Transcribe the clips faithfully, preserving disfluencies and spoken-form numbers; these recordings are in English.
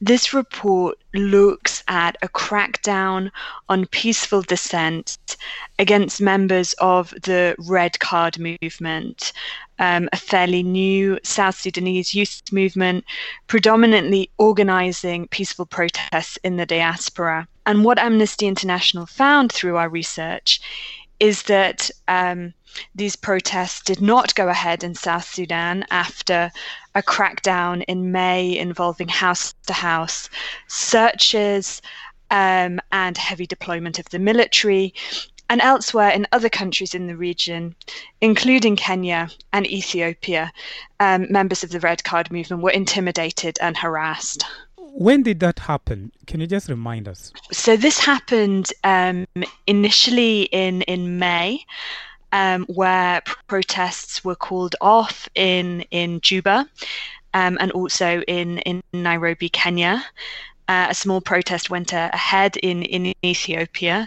This report looks at a crackdown on peaceful dissent against members of the Red Card movement, um, a fairly new South Sudanese youth movement, predominantly organizing peaceful protests in the diaspora. And what Amnesty International found through our research is that um, these protests did not go ahead in South Sudan after a crackdown in May involving house-to-house searches um, and heavy deployment of the military, and elsewhere in other countries in the region, including Kenya and Ethiopia, um, members of the Red Card movement were intimidated and harassed. When did that happen? Can you just remind us? So this happened um, initially in, in May, um, where protests were called off in, in Juba um, and also in, in Nairobi, Kenya. Uh, a small protest went uh, ahead in, in Ethiopia.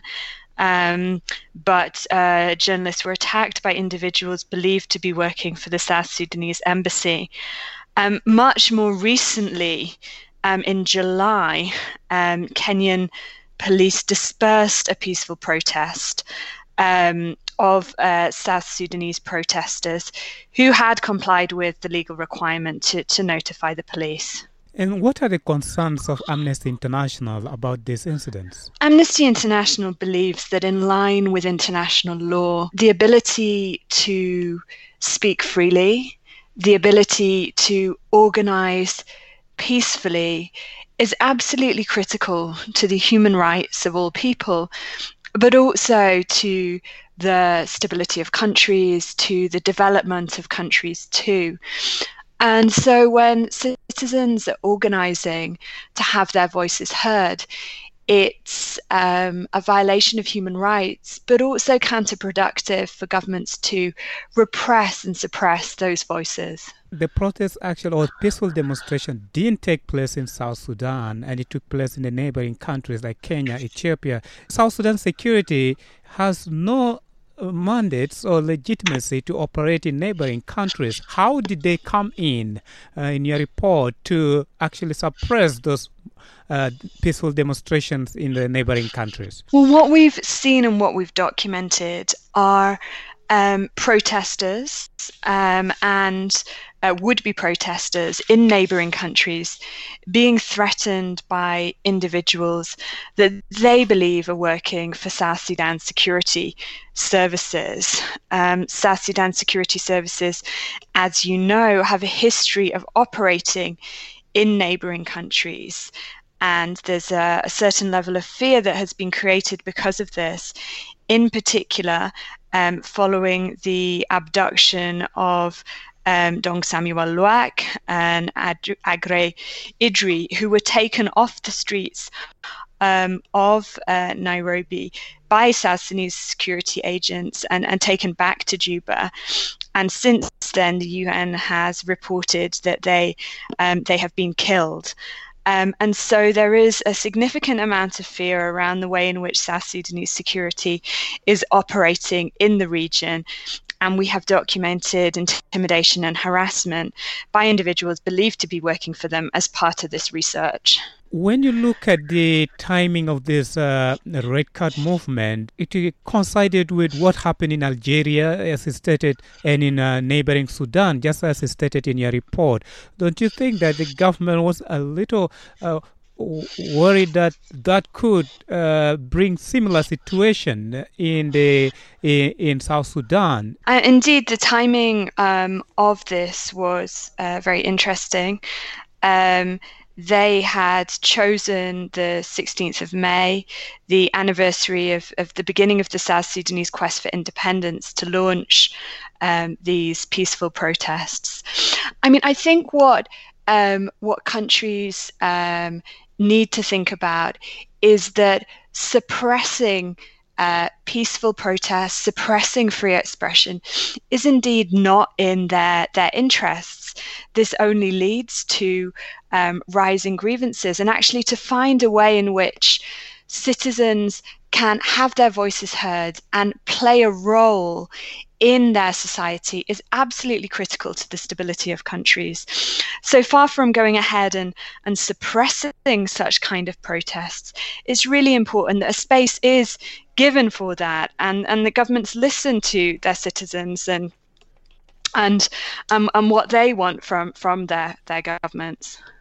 Um, but uh, journalists were attacked by individuals believed to be working for the South Sudanese embassy. Um, much more recently, um, in July, um, Kenyan police dispersed a peaceful protest um, of uh, South Sudanese protesters who had complied with the legal requirement to, to notify the police. And what are the concerns of Amnesty International about these incidents? Amnesty International believes that in line with international law, the ability to speak freely, the ability to organize peacefully is absolutely critical to the human rights of all people, but also to the stability of countries, to the development of countries too. And so when citizens are organizing to have their voices heard, it's um, a violation of human rights, but also counterproductive for governments to repress and suppress those voices. The protest actually or peaceful demonstration didn't take place in South Sudan, and it took place in the neighboring countries like Kenya, Ethiopia. South Sudan security has no mandates or legitimacy to operate in neighboring countries. How did they come in uh, in your report to actually suppress those uh, peaceful demonstrations in the neighboring countries? Well, what we've seen and what we've documented are um, protesters um, and uh, would-be protesters in neighboring countries being threatened by individuals that they believe are working for South Sudan security services. Um, South Sudan security services, as you know, have a history of operating in neighboring countries. And there's a, a certain level of fear that has been created because of this, in particular, um, following the abduction of um, Dong Samuel Luak and Ad- Agre Idri, who were taken off the streets um, of uh, Nairobi by South Sudanese security agents and, and taken back to Juba. And since then, the U N has reported that they um, they have been killed. Um, and so there is a significant amount of fear around the way in which South Sudanese security is operating in the region. And we have documented intimidation and harassment by individuals believed to be working for them as part of this research. When you look at the timing of this uh, Red Card movement, it coincided with what happened in Algeria, as stated, and in uh, neighboring Sudan, just as stated in your report. Don't you think that the government was a little uh, worried that that could uh, bring similar situation in the in, in South Sudan? Uh, indeed, the timing um, of this was uh, very interesting. Um, They had chosen the sixteenth of May, the anniversary of, of the beginning of the South Sudanese quest for independence, to launch um, these peaceful protests. I mean, I think what um, what countries um, need to think about is that suppressing Uh, peaceful protests, suppressing free expression is indeed not in their, their interests. This only leads to um, rising grievances, and actually to find a way in which citizens can have their voices heard and play a role in their society is absolutely critical to the stability of countries. So far from going ahead and, and suppressing such kind of protests, it's really important that a space is given for that, and, and the governments listen to their citizens and and um, and what they want from from their their governments.